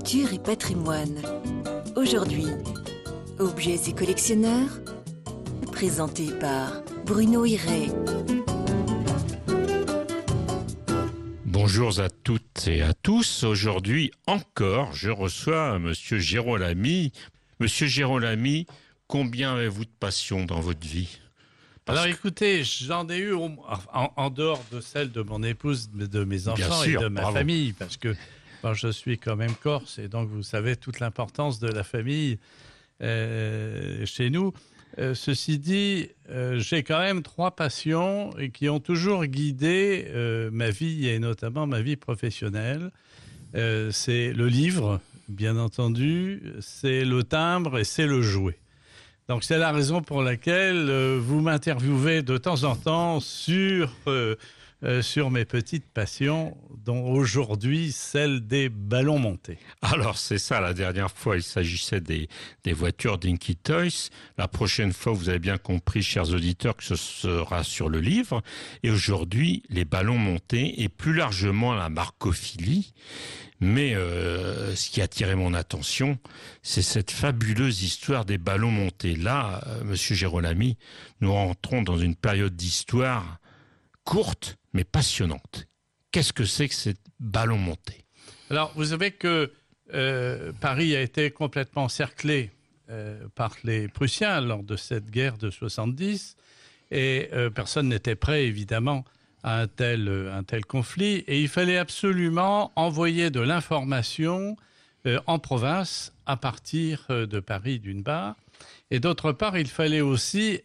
Culture et patrimoine. Aujourd'hui, objets et collectionneurs, présenté par Bruno Hiré. Bonjour à toutes et à tous. Aujourd'hui encore, je reçois Monsieur Girolami. Monsieur Girolami, combien avez-vous de passion dans votre vie ? Alors écoutez, j'en ai eu en dehors de celle de mon épouse, de mes enfants et de ma famille, parce que je suis quand même corse et donc vous savez toute l'importance de la famille chez nous. Ceci dit, j'ai quand même 3 passions qui ont toujours guidé ma vie et notamment ma vie professionnelle. C'est le livre, bien entendu, c'est le timbre et c'est le jouet. Donc c'est la raison pour laquelle vous m'interviewez de temps en temps sur mes petites passions, dont aujourd'hui celle des ballons montés. Alors c'est ça, la dernière fois il s'agissait des voitures Dinky Toys. La prochaine fois, vous avez bien compris, chers auditeurs, que ce sera sur le livre. Et aujourd'hui, les ballons montés et plus largement la marcophilie. Mais ce qui a attiré mon attention, c'est cette fabuleuse histoire des ballons montés. Là, Monsieur Girolami, nous rentrons dans une période d'histoire courte mais passionnante. Qu'est-ce que c'est que ces ballons montés ? Alors, vous savez que Paris a été complètement encerclé par les Prussiens lors de cette guerre de 70 et personne n'était prêt, évidemment, à un tel conflit, et il fallait absolument envoyer de l'information en province à partir de Paris d'une part, et d'autre part il fallait aussi,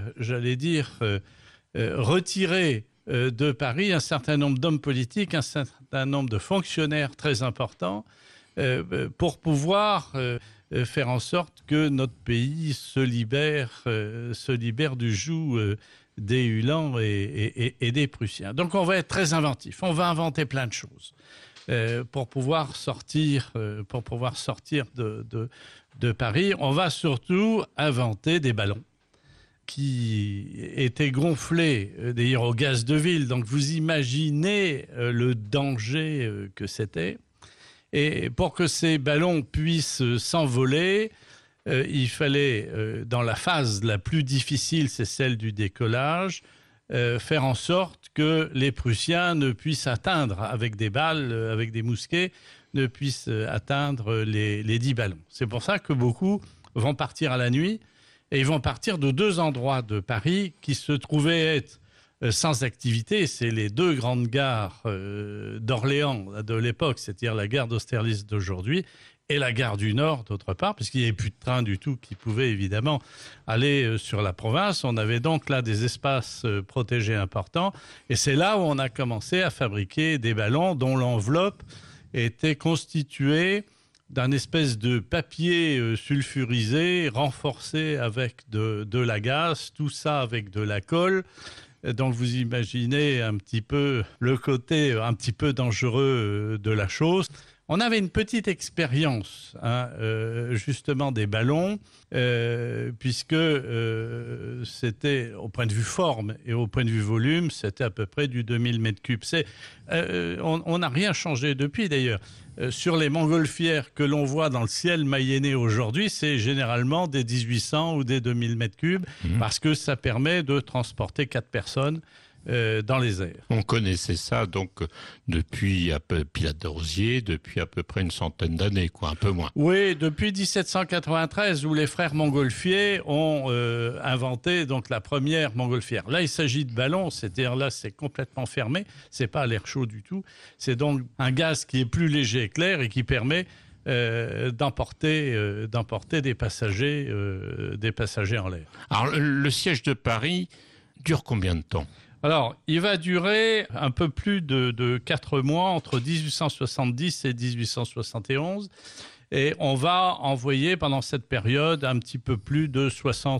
retirer de Paris un certain nombre d'hommes politiques, un certain nombre de fonctionnaires très importants pour pouvoir faire en sorte que notre pays se libère du joug des Uhlans et des Prussiens. Donc on va être très inventif, on va inventer plein de choses pour pouvoir sortir de Paris. On va surtout inventer des ballons qui étaient gonflés d'ailleurs au gaz de ville. Donc vous imaginez le danger que c'était. Et pour que ces ballons puissent s'envoler, il fallait, dans la phase la plus difficile, c'est celle du décollage, faire en sorte que les Prussiens ne puissent atteindre, avec des balles, avec des mousquets, ne puissent atteindre les 10 ballons. C'est pour ça que beaucoup vont partir à la nuit, et ils vont partir de 2 endroits de Paris qui se trouvaient être sans activité. C'est les 2 grandes gares d'Orléans de l'époque, c'est-à-dire la gare d'Austerlitz d'aujourd'hui, et la gare du Nord, d'autre part, puisqu'il n'y avait plus de train du tout qui pouvait évidemment aller sur la province. On avait donc là des espaces protégés importants. Et c'est là où on a commencé à fabriquer des ballons dont l'enveloppe était constituée d'un espèce de papier sulfurisé, renforcé avec de la gaze, tout ça avec de la colle. Donc vous imaginez un petit peu le côté un petit peu dangereux de la chose. On avait une petite expérience, justement, des ballons, puisque c'était, au point de vue forme et au point de vue volume, c'était à peu près du 2000 m3. On n'a rien changé depuis, d'ailleurs. Sur les montgolfières que l'on voit dans le ciel mayennais aujourd'hui, c'est généralement des 1800 ou des 2000 m3, parce que ça permet de transporter 4 personnes dans les airs. On connaissait ça donc depuis Pilate de Rosiers, depuis à peu près une centaine d'années, un peu moins. Oui, depuis 1793, où les frères Montgolfier ont inventé donc la première montgolfière. Là, il s'agit de ballons, c'est-à-dire là, c'est complètement fermé, c'est pas à l'air chaud du tout. C'est donc un gaz qui est plus léger et clair et qui permet d'emporter des passagers en l'air. Alors, le siège de Paris dure combien de temps ? Alors, il va durer un peu plus de 4 mois, entre 1870 et 1871. Et on va envoyer pendant cette période un petit peu plus de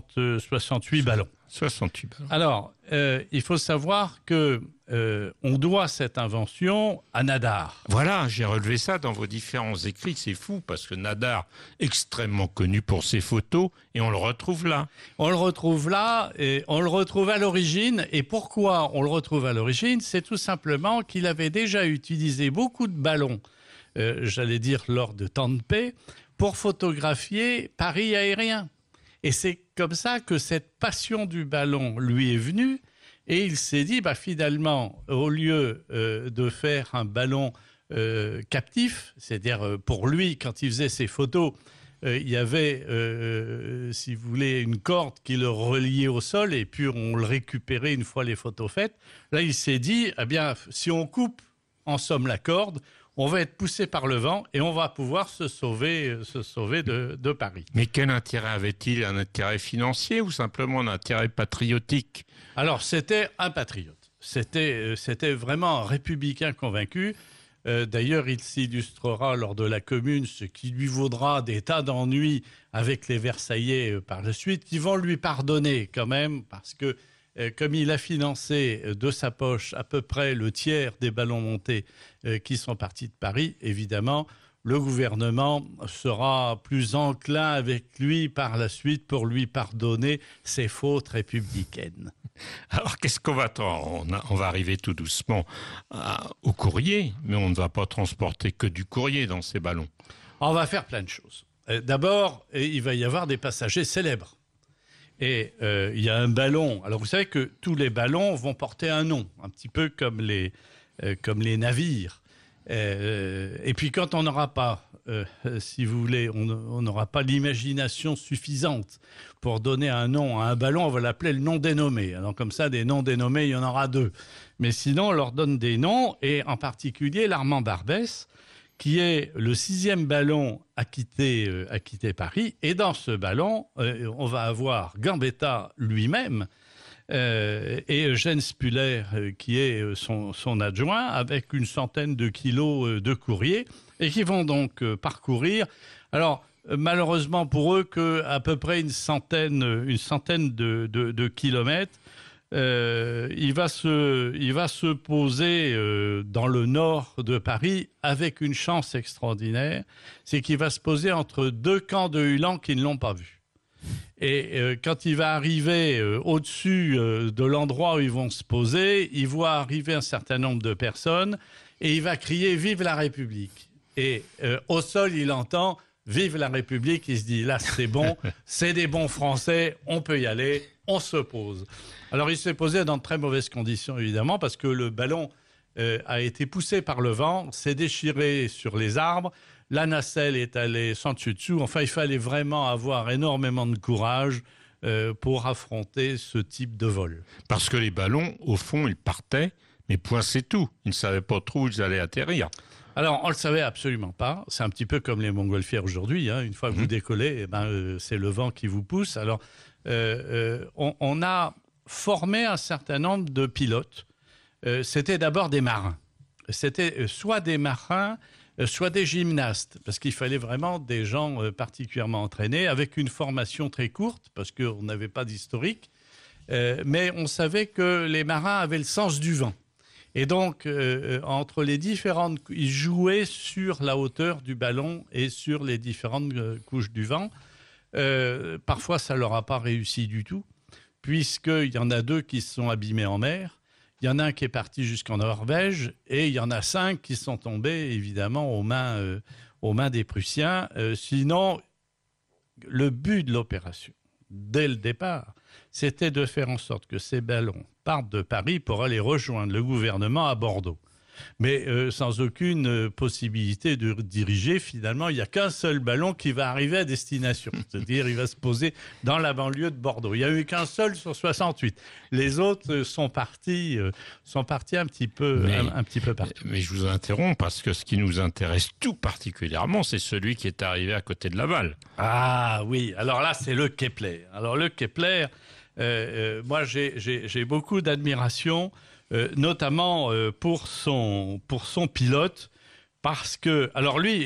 68 ballons. 68 ballons. Alors, il faut savoir que on doit cette invention à Nadar. Voilà, j'ai relevé ça dans vos différents écrits. C'est fou parce que Nadar, extrêmement connu pour ses photos, et on le retrouve là. On le retrouve là et on le retrouve à l'origine. Et pourquoi on le retrouve à l'origine ? C'est tout simplement qu'il avait déjà utilisé beaucoup de ballons j'allais dire lors de temps de paix, pour photographier Paris aérien. Et c'est comme ça que cette passion du ballon lui est venue. Et il s'est dit, finalement, au lieu de faire un ballon captif, c'est-à-dire pour lui, quand il faisait ses photos, il y avait, si vous voulez, une corde qui le reliait au sol et puis on le récupérait une fois les photos faites. Là, il s'est dit, si on coupe en somme la corde, on va être poussé par le vent et on va pouvoir se sauver de Paris. Mais quel intérêt avait-il? Un intérêt financier ou simplement un intérêt patriotique? Alors, c'était un patriote. C'était vraiment un républicain convaincu. D'ailleurs, il s'illustrera lors de la Commune, ce qui lui vaudra des tas d'ennuis avec les Versaillais par la suite, qui vont lui pardonner quand même, parce que comme il a financé de sa poche à peu près le tiers des ballons montés qui sont partis de Paris, évidemment, le gouvernement sera plus enclin avec lui par la suite pour lui pardonner ses fautes républicaines. Alors, qu'est-ce qu'on va attendre? On va arriver tout doucement au courrier, mais on ne va pas transporter que du courrier dans ces ballons. On va faire plein de choses. D'abord, il va y avoir des passagers célèbres. Et il y a un ballon. Alors, vous savez que tous les ballons vont porter un nom, un petit peu comme les navires. Et puis, quand on n'aura pas, si vous voulez, on n'aura pas l'imagination suffisante pour donner un nom à un ballon, on va l'appeler le nom dénommé. Alors, comme ça, des noms dénommés, il y en aura 2. Mais sinon, on leur donne des noms, et en particulier l'Armand Barbès, qui est le 6e ballon à quitter Paris. Et dans ce ballon, on va avoir Gambetta lui-même et Eugène Spuller, qui est son adjoint, avec une centaine de kilos de courrier, et qui vont donc parcourir. Alors, malheureusement pour eux, qu'à peu près une centaine de kilomètres. Il va se poser dans le nord de Paris avec une chance extraordinaire, c'est qu'il va se poser entre 2 camps de Uhlans qui ne l'ont pas vu. Et quand il va arriver au-dessus de l'endroit où ils vont se poser, il voit arriver un certain nombre de personnes et il va crier « Vive la République !» Et au sol, il entend « Vive la République !» Il se dit « Là, c'est bon, c'est des bons Français, on peut y aller, on se pose ». Alors, il s'est posé dans de très mauvaises conditions, évidemment, parce que le ballon a été poussé par le vent, s'est déchiré sur les arbres, la nacelle est allée sans dessus-dessous. Enfin, il fallait vraiment avoir énormément de courage pour affronter ce type de vol. Parce que les ballons, au fond, ils partaient, mais point c'est tout. Ils ne savaient pas trop où ils allaient atterrir. Alors, on ne le savait absolument pas. C'est un petit peu comme les montgolfières aujourd'hui. Une fois que vous décollez, c'est le vent qui vous pousse. Alors, on a formé un certain nombre de pilotes. C'était d'abord des marins. C'était soit des marins, soit des gymnastes, parce qu'il fallait vraiment des gens particulièrement entraînés, avec une formation très courte, parce qu'on n'avait pas d'historique. Mais on savait que les marins avaient le sens du vent. Et donc, entre les différentes... Ils jouaient sur la hauteur du ballon et sur les différentes couches du vent. Parfois, ça ne leur a pas réussi du tout, puisqu'il y en a 2 qui se sont abîmés en mer. Il y en a un qui est parti jusqu'en Norvège et il y en a 5 qui sont tombés, évidemment, aux mains des Prussiens. Sinon, le but de l'opération, dès le départ, c'était de faire en sorte que ces ballons partent de Paris pour aller rejoindre le gouvernement à Bordeaux. Mais sans aucune possibilité de diriger, finalement, il n'y a qu'un seul ballon qui va arriver à destination. C'est-à-dire, il va se poser dans la banlieue de Bordeaux. Il n'y a eu qu'un seul sur 68. Les autres sont partis un petit peu partout. Mais je vous interromps parce que ce qui nous intéresse tout particulièrement, c'est celui qui est arrivé à côté de Laval. Ah oui, alors là, c'est le Kepler. Alors le Kepler, moi, j'ai beaucoup d'admiration, notamment pour son pilote, parce que, alors lui,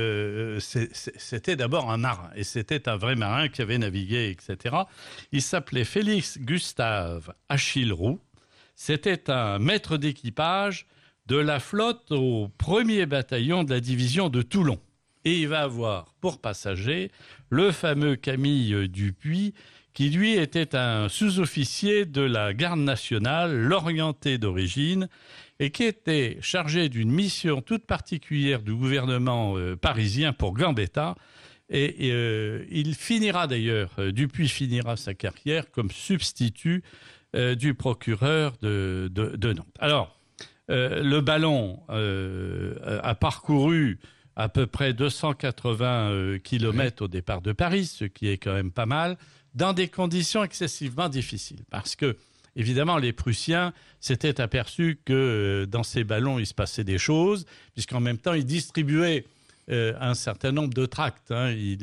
c'était d'abord un marin, et c'était un vrai marin qui avait navigué, etc. Il s'appelait Félix Gustave Achille Roux. C'était un maître d'équipage de la flotte au 1er bataillon de la division de Toulon. Et il va avoir pour passager le fameux Camille Dupuis, qui lui était un sous-officier de la garde nationale, l'orienté d'origine. et qui était chargé d'une mission toute particulière du gouvernement parisien pour Gambetta. Et il finira d'ailleurs, Dupuy finira sa carrière comme substitut du procureur de Nantes. Alors, le ballon a parcouru à peu près 280 km au départ de Paris, ce qui est quand même pas mal, dans des conditions excessivement difficiles. Parce que, évidemment, les Prussiens s'étaient aperçus que dans ces ballons, il se passait des choses, puisqu'en même temps, ils distribuaient un certain nombre de tracts. Il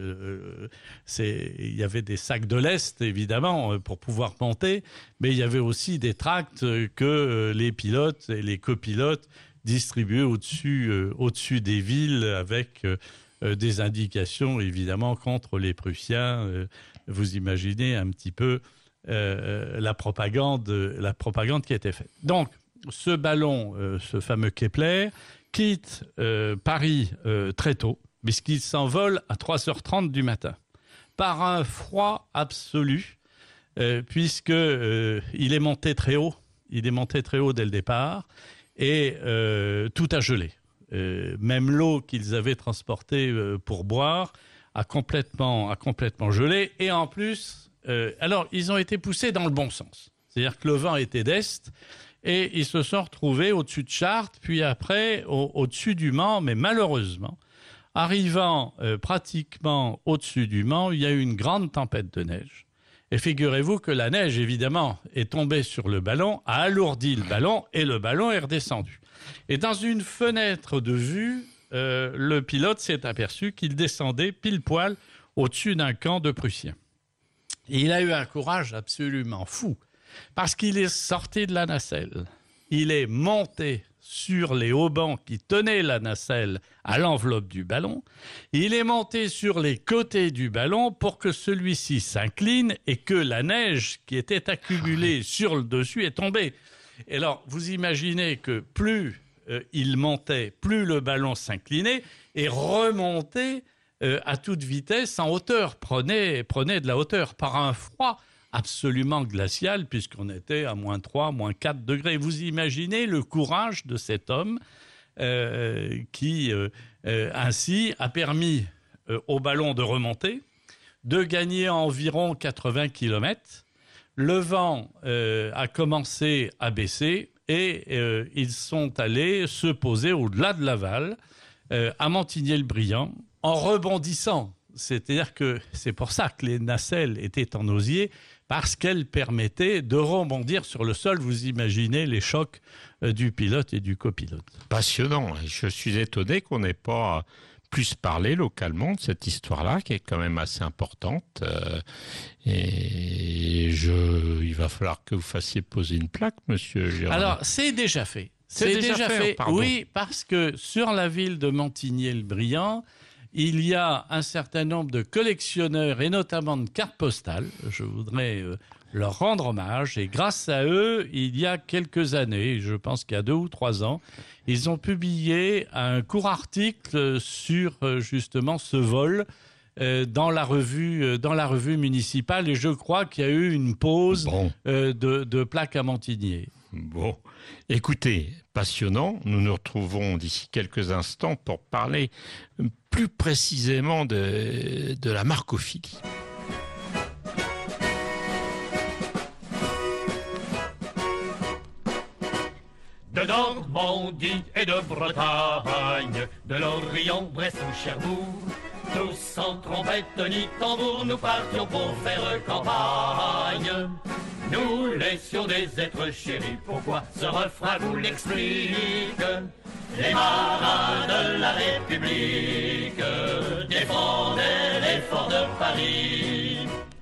y avait des sacs de lest, évidemment, pour pouvoir monter, mais il y avait aussi des tracts que les pilotes et les copilotes distribuaient au-dessus des villes avec des indications, évidemment, contre les Prussiens. Vous imaginez un petit peu la propagande qui était faite. Donc, ce ballon, ce fameux Kepler, quitte Paris très tôt, puisqu'il s'envole à 3h30 du matin, par un froid absolu, puisqu'il est monté très haut. Il est monté très haut dès le départ, et tout a gelé. Même l'eau qu'ils avaient transportée pour boire a complètement gelé. Et en plus, alors, ils ont été poussés dans le bon sens. C'est-à-dire que le vent était d'est, et ils se sont retrouvés au-dessus de Chartres, puis après au-dessus du Mans, mais malheureusement, arrivant pratiquement au-dessus du Mans, il y a eu une grande tempête de neige. Et figurez-vous que la neige, évidemment, est tombée sur le ballon, a alourdi le ballon, et le ballon est redescendu. Et dans une fenêtre de vue, le pilote s'est aperçu qu'il descendait pile poil au-dessus d'un camp de Prussiens. Et il a eu un courage absolument fou, parce qu'il est sorti de la nacelle, il est monté sur les haubans qui tenaient la nacelle à l'enveloppe du ballon, il est monté sur les côtés du ballon pour que celui-ci s'incline et que la neige qui était accumulée sur le dessus est tombée. Et alors, vous imaginez que plus il montait, plus le ballon s'inclinait et remontait à toute vitesse en hauteur, prenait de la hauteur par un froid absolument glacial, puisqu'on était à moins 3, moins 4 degrés. Vous imaginez le courage de cet homme qui, ainsi, a permis au ballon de remonter, de gagner environ 80 km. Le vent a commencé à baisser et ils sont allés se poser au-delà de Laval, à Montigny-le-Brillant, en rebondissant. C'est-à-dire que c'est pour ça que les nacelles étaient en osier, parce qu'elles permettaient de rebondir sur le sol. Vous imaginez les chocs du pilote et du copilote. Passionnant. Je suis étonné qu'on n'ait pas plus parlé localement de cette histoire-là, qui est quand même assez importante. Il va falloir que vous fassiez poser une plaque, monsieur Gérard. Alors, c'est déjà fait. C'est déjà fait. Oui, parce que sur la ville de Montigny-le-Brillant, il y a un certain nombre de collectionneurs, et notamment de cartes postales. Je voudrais leur rendre hommage. Et grâce à eux, il y a quelques années, je pense qu'il y a 2 ou 3 ans, ils ont publié un court article sur justement ce vol dans la revue municipale. Et je crois qu'il y a eu une pause de plaques à Montigny. Bon, écoutez, passionnant. Nous nous retrouvons d'ici quelques instants pour parler plus précisément de la marcophilie. De Normandie et de Bretagne, de l'Orient, Brest ou Cherbourg, tous sans trompette ni tambour, nous partions pour faire campagne. Nous laissions des êtres chéris, pourquoi ce refrain vous l'explique? Les marins de la République défendaient les forts de Paris.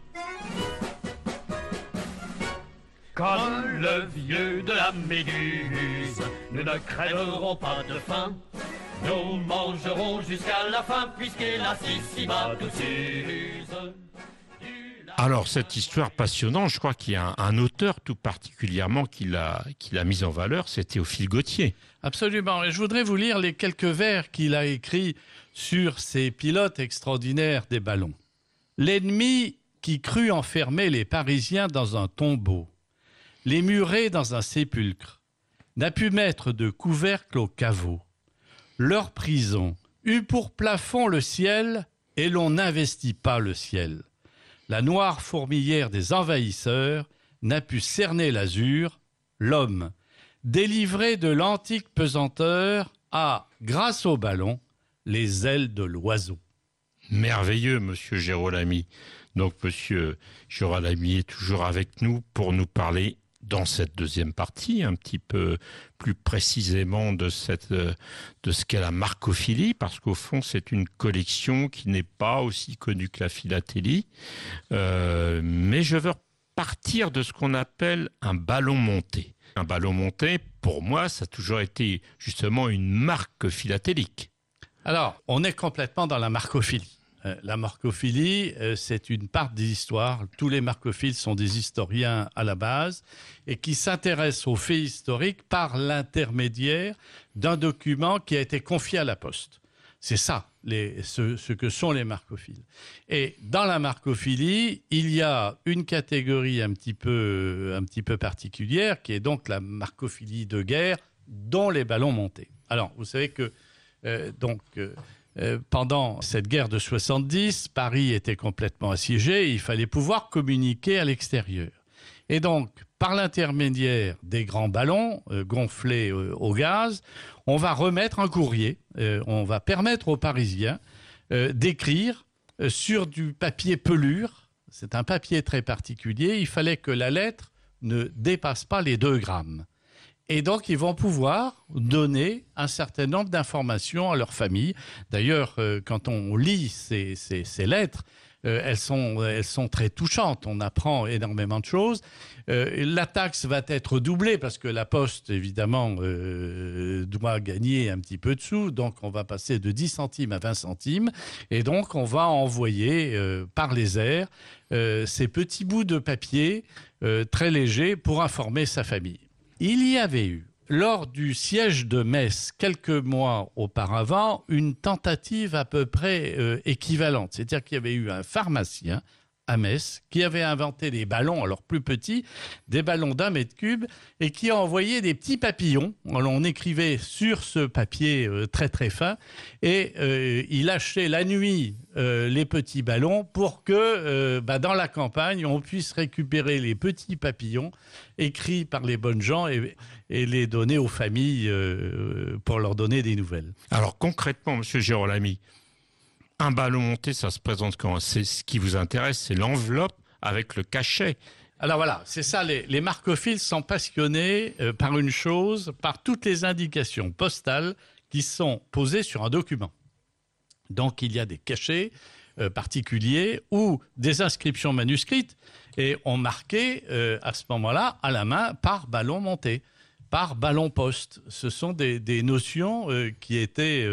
Comme le vieux de la Méduse, nous ne crèverons pas de faim. Nous mangerons jusqu'à la fin, puisqu'hélas ici-bas tout s'use. Alors, cette histoire passionnante, je crois qu'il y a un auteur tout particulièrement qui l'a mise en valeur, c'est Théophile Gautier. Absolument. Et je voudrais vous lire les quelques vers qu'il a écrits sur ces pilotes extraordinaires des ballons. L'ennemi qui crut enfermer les Parisiens dans un tombeau, les murer dans un sépulcre, n'a pu mettre de couvercle au caveau. Leur prison eut pour plafond le ciel, et l'on n'investit pas le ciel. La noire fourmilière des envahisseurs n'a pu cerner l'azur. L'homme, délivré de l'antique pesanteur, a, grâce au ballon, les ailes de l'oiseau. Merveilleux, monsieur Girolami. Donc, monsieur Girolami est toujours avec nous pour nous parler, dans cette deuxième partie, un petit peu plus précisément de ce qu'est la marcophilie, parce qu'au fond, c'est une collection qui n'est pas aussi connue que la philatélie. Mais je veux partir de ce qu'on appelle un ballon monté. Un ballon monté, pour moi, ça a toujours été justement une marque philatélique. Alors, on est complètement dans la marcophilie. La marcophilie, c'est une part des histoires. Tous les marcophiles sont des historiens à la base et qui s'intéressent aux faits historiques par l'intermédiaire d'un document qui a été confié à la Poste. C'est ça, ce que sont les marcophiles. Et dans la marcophilie, il y a une catégorie un petit peu particulière, qui est donc la marcophilie de guerre, dont les ballons montés. Alors, vous savez que pendant cette guerre de 70, Paris était complètement assiégé et il fallait pouvoir communiquer à l'extérieur. Et donc, par l'intermédiaire des grands ballons gonflés au gaz, on va remettre un courrier, on va permettre aux Parisiens d'écrire sur du papier pelure. C'est un papier très particulier. Il fallait que la lettre ne dépasse pas les 2 grammes. Et donc, ils vont pouvoir donner un certain nombre d'informations à leur famille. D'ailleurs, quand on lit ces lettres, elles sont très touchantes. On apprend énormément de choses. La taxe va être doublée parce que la Poste, évidemment, doit gagner un petit peu de sous. Donc, on va passer de 10 centimes à 20 centimes. Et donc, on va envoyer par les airs ces petits bouts de papier très légers pour informer sa famille. Il y avait eu, lors du siège de Metz, quelques mois auparavant, une tentative à peu près équivalente. C'est-à-dire qu'il y avait eu un pharmacien à Metz qui avait inventé des ballons, alors plus petits, des ballons d'1 mètre cube, et qui a envoyé des petits papillons. On écrivait sur ce papier très très fin, et il lâchait la nuit les petits ballons pour que dans la campagne, on puisse récupérer les petits papillons écrits par les bonnes gens et les donner aux familles pour leur donner des nouvelles. Alors concrètement, monsieur Girolami, un ballon monté, ça se présente quand? C'est ce qui vous intéresse, c'est l'enveloppe avec le cachet. Alors voilà, c'est ça, les marcophiles sont passionnés par une chose, par toutes les indications postales qui sont posées sur un document. Donc il y a des cachets particuliers ou des inscriptions manuscrites et on marquait à ce moment-là à la main par ballon monté, par ballon poste. Ce sont des notions qui étaient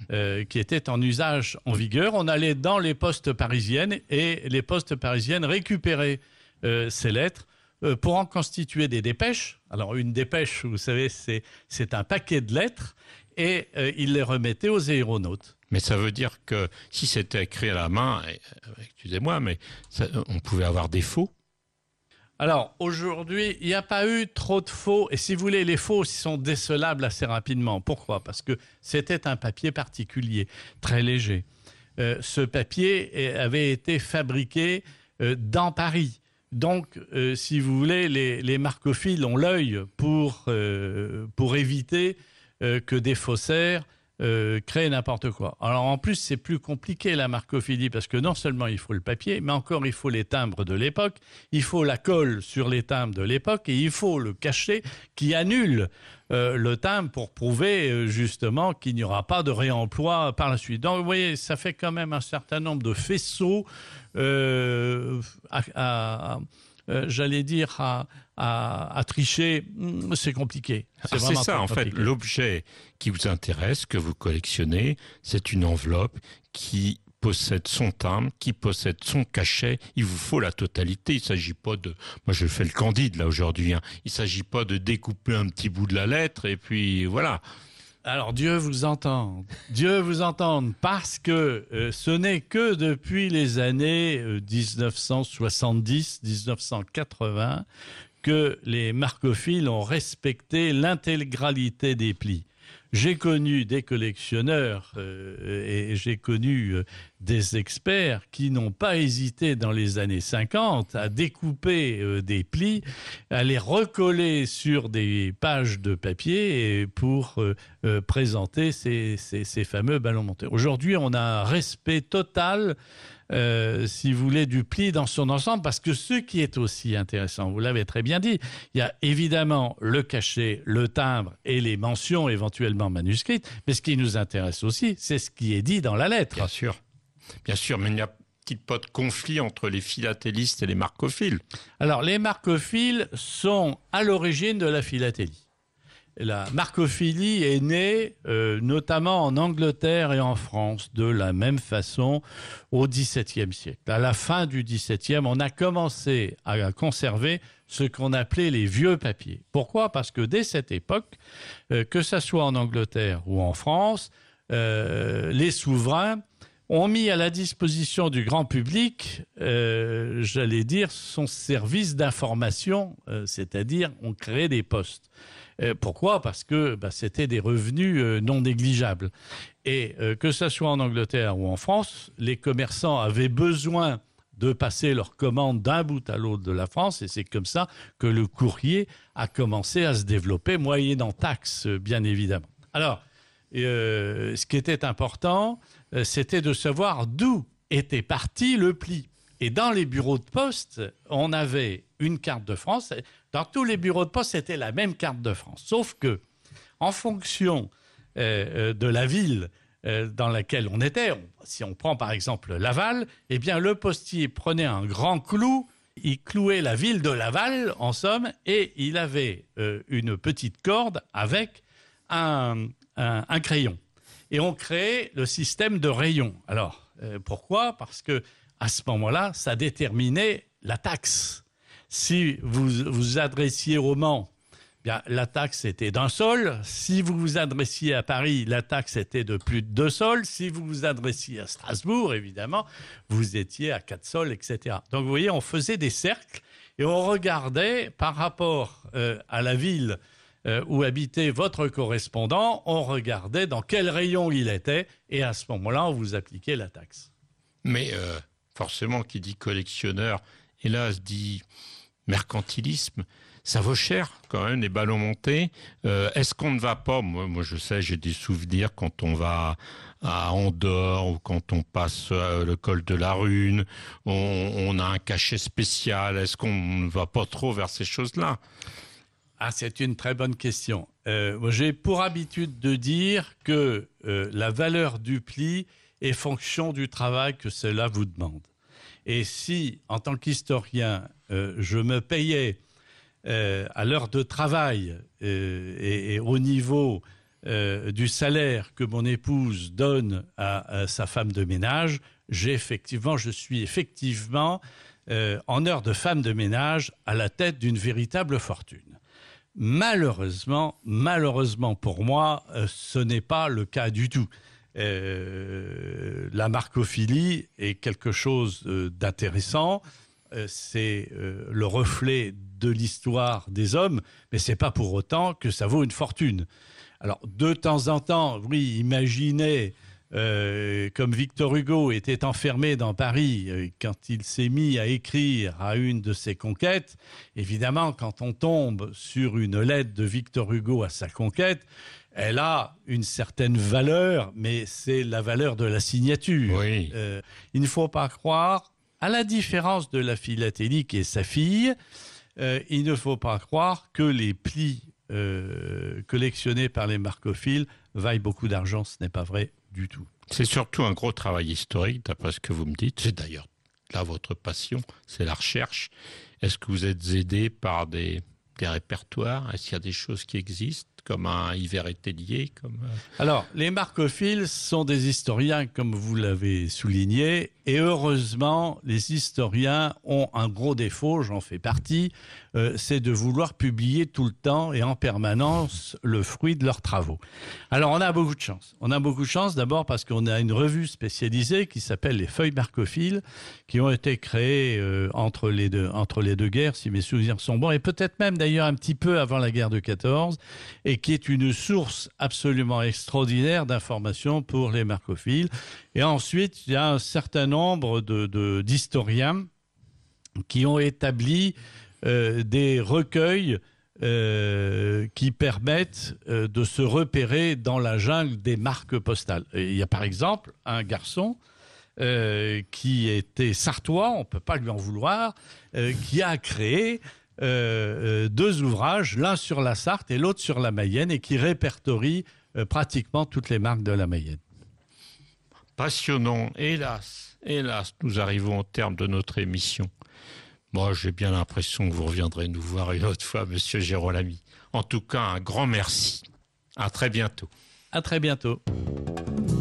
en usage en vigueur. On allait dans les postes parisiennes et les postes parisiennes récupéraient ces lettres pour en constituer des dépêches. Alors une dépêche, vous savez, c'est un paquet de lettres et ils les remettaient aux aéronautes. Mais ça veut dire que si c'était écrit à la main, excusez-moi, mais on pouvait avoir des faux. Alors, aujourd'hui, il n'y a pas eu trop de faux. Et si vous voulez, les faux sont décelables assez rapidement. Pourquoi? Parce que c'était un papier particulier, très léger. Ce papier avait été fabriqué dans Paris. Donc, si vous voulez, les marcophiles ont l'œil pour éviter que des faussaires créer n'importe quoi. Alors en plus, c'est plus compliqué la marcophilie parce que non seulement il faut le papier, mais encore il faut les timbres de l'époque, il faut la colle sur les timbres de l'époque et il faut le cachet qui annule le timbre pour prouver justement qu'il n'y aura pas de réemploi par la suite. Donc vous voyez, ça fait quand même un certain nombre de faisceaux j'allais dire à tricher, c'est compliqué. C'est ça, en fait, l'objet qui vous intéresse, que vous collectionnez, c'est une enveloppe qui possède son timbre, qui possède son cachet. Il vous faut la totalité. Il ne s'agit pas de... Moi, je fais le candide, là, aujourd'hui. Hein. Il ne s'agit pas de découper un petit bout de la lettre et puis voilà. Alors Dieu vous entende, parce que ce n'est que depuis les années 1970-1980 que les marcophiles ont respecté l'intégralité des plis. J'ai connu des collectionneurs et j'ai connu des experts qui n'ont pas hésité dans les années 50 à découper des plis, à les recoller sur des pages de papier pour présenter ces fameux ballons montés. Aujourd'hui, on a un respect total si vous voulez, du pli dans son ensemble, parce que ce qui est aussi intéressant, vous l'avez très bien dit, il y a évidemment le cachet, le timbre et les mentions éventuellement manuscrites, mais ce qui nous intéresse aussi, c'est ce qui est dit dans la lettre. Bien sûr, mais il n'y a-t-il pas de conflit entre les philatélistes et les marcophiles? Alors, les marcophiles sont à l'origine de la philatélie. La marcophilie est née notamment en Angleterre et en France de la même façon au XVIIe siècle. À la fin du XVIIe, on a commencé à conserver ce qu'on appelait les vieux papiers. Pourquoi ? Parce que dès cette époque, que ce soit en Angleterre ou en France, les souverains ont mis à la disposition du grand public, j'allais dire, son service d'information, c'est-à-dire on créait des postes. Pourquoi ? Parce que c'était des revenus non négligeables. Et que ce soit en Angleterre ou en France, les commerçants avaient besoin de passer leurs commandes d'un bout à l'autre de la France, et c'est comme ça que le courrier a commencé à se développer, moyennant taxes, bien évidemment. Alors, ce qui était important, c'était de savoir d'où était parti le pli. Et dans les bureaux de poste, on avait une carte de France. Dans tous les bureaux de poste, c'était la même carte de France. Sauf que, en fonction de la ville dans laquelle on était, si on prend par exemple Laval, eh bien le postier prenait un grand clou, il clouait la ville de Laval, en somme, et il avait une petite corde avec un crayon. Et on créait le système de rayons. Alors, pourquoi ? Parce que à ce moment-là, ça déterminait la taxe. Si vous vous adressiez au Mans, bien, la taxe était d'un sol. Si vous vous adressiez à Paris, la taxe était de plus de 2 sols. Si vous vous adressiez à Strasbourg, évidemment, vous étiez à 4 sols, etc. Donc, vous voyez, on faisait des cercles et on regardait par rapport à la ville où habitait votre correspondant, on regardait dans quel rayon il était et à ce moment-là, on vous appliquait la taxe. Mais forcément, qui dit collectionneur, hélas, dit mercantilisme. Ça vaut cher quand même, les ballons montés. Est-ce qu'on ne va pas, moi je sais, j'ai des souvenirs quand on va à Andorre ou quand on passe le col de la Rune, on a un cachet spécial. Est-ce qu'on ne va pas trop vers ces choses-là ? Ah, c'est une très bonne question. J'ai pour habitude de dire que la valeur du pli est fonction du travail que cela vous demande. Et si, en tant qu'historien, je me payais à l'heure de travail et au niveau du salaire que mon épouse donne à sa femme de ménage, je suis effectivement en heure de femme de ménage à la tête d'une véritable fortune. Malheureusement pour moi, ce n'est pas le cas du tout. La marcophilie est quelque chose d'intéressant. C'est le reflet de l'histoire des hommes, mais c'est pas pour autant que ça vaut une fortune. Alors, de temps en temps, oui, imaginez, comme Victor Hugo était enfermé dans Paris, quand il s'est mis à écrire à une de ses conquêtes, évidemment, quand on tombe sur une lettre de Victor Hugo à sa conquête, elle a une certaine valeur, mais c'est la valeur de la signature. Oui. Il ne faut pas croire, à la différence de la philatélie qui est sa fille, il ne faut pas croire que les plis collectionnés par les marcophiles vaillent beaucoup d'argent. Ce n'est pas vrai du tout. C'est surtout un gros travail historique, d'après ce que vous me dites. C'est d'ailleurs là votre passion, c'est la recherche. Est-ce que vous êtes aidé par des répertoires ? Est-ce qu'il y a des choses qui existent, comme un Hiver Tellier comme... Alors, les marcophiles sont des historiens, comme vous l'avez souligné, Et heureusement, les historiens ont un gros défaut, j'en fais partie, c'est de vouloir publier tout le temps et en permanence le fruit de leurs travaux. Alors on a beaucoup de chance. On a beaucoup de chance d'abord parce qu'on a une revue spécialisée qui s'appelle les Feuilles Marcophiles, qui ont été créées entre les deux guerres, si mes souvenirs sont bons, et peut-être même d'ailleurs un petit peu avant la guerre de 14, et qui est une source absolument extraordinaire d'informations pour les marcophiles. Et ensuite, il y a un certain nombre d'historiens qui ont établi des recueils qui permettent de se repérer dans la jungle des marques postales. Et il y a par exemple un garçon qui était sartois, on ne peut pas lui en vouloir, qui a créé 2 ouvrages, l'un sur la Sarthe et l'autre sur la Mayenne, et qui répertorie pratiquement toutes les marques de la Mayenne. Passionnant. Hélas, nous arrivons au terme de notre émission. Moi, j'ai bien l'impression que vous reviendrez nous voir une autre fois, Monsieur Girolami. En tout cas, un grand merci. À très bientôt. À très bientôt.